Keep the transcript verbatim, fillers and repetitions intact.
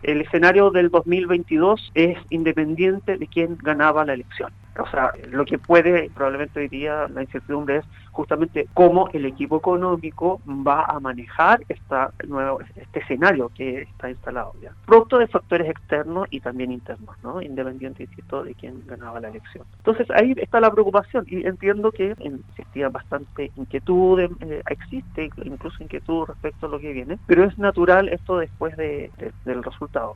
el escenario del dos mil veintidós es independiente de quién ganaba la elección. O sea, lo que puede, probablemente hoy día, la incertidumbre es justamente cómo el equipo económico va a manejar esta nuevo, este escenario que está instalado ya. Producto de factores externos y también internos, ¿no? Independiente, insisto, de quién ganaba la elección. Entonces ahí está la preocupación y entiendo que existía bastante inquietud, eh, existe incluso inquietud respecto a lo que viene, pero es natural esto después de, de, del resultado.